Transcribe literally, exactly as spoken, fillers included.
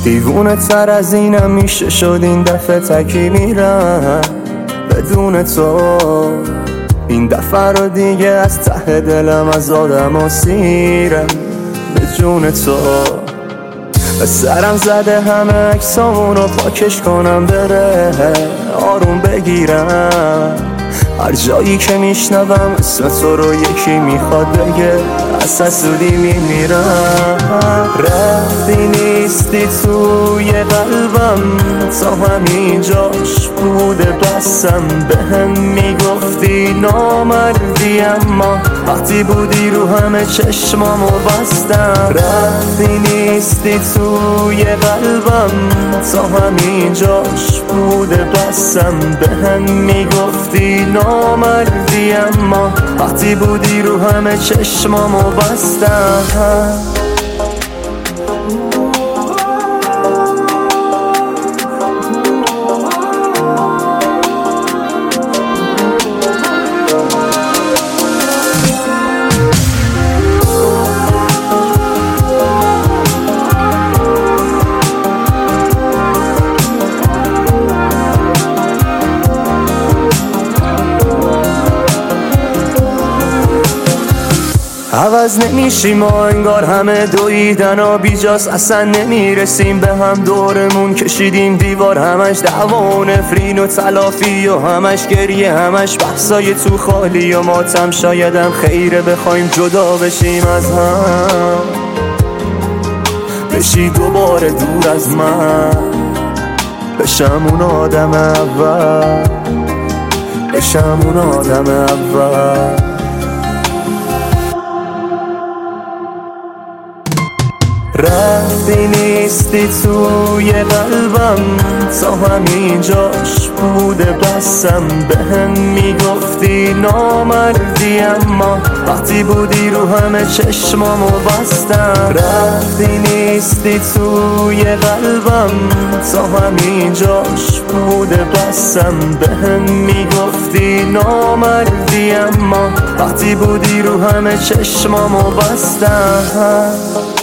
دیوونه تر از اینم میشه شد این دفعه تکی میرم بدون تو. این دفعه رو دیگه از ته دلم از آدم و سیرم به جون تو. به سرم زده همه اکسامونو پاکش کنم بره آروم بگیرم. هر جایی که میشنوم اسم تو رو یکی میخواد بگه از حسودی میمیرم. رفتی نیستی توی قلبم تا همینجاش بوده بسم. به هم میگفتی نامردی اما وقتی بودی رو همه چشمامو بستم. رفتی نیستی توی قلبم تا همینجاش بوده بسم. به هم میگفتی نامردی اما وقتی بودی رو همه چشمامو بستم. عوض نمیشیم و انگار همه دویدن و بیجاست اصلا نمیرسیم به هم. دورمون کشیدیم دیوار همش دعوا و نفرین و تلافی و همش گریه همش بحثای تو خالی و ماتم. شایدم خیره بخوایم جدا بشیم از هم بشی دوباره دور از من بشم اون آدم اول بشم اون آدم اول. رفتی نیستی توی قلبم تا همینجاش بوده بسم. به هم میگفتی نامردی اما وقتی بودی رو همه چشمامو بستم. رفتی نیستی توی قلبم تا همینجاش بوده بسم. به هم میگفتی نامردی اما وقتی بودی رو همه چشمامو بستم.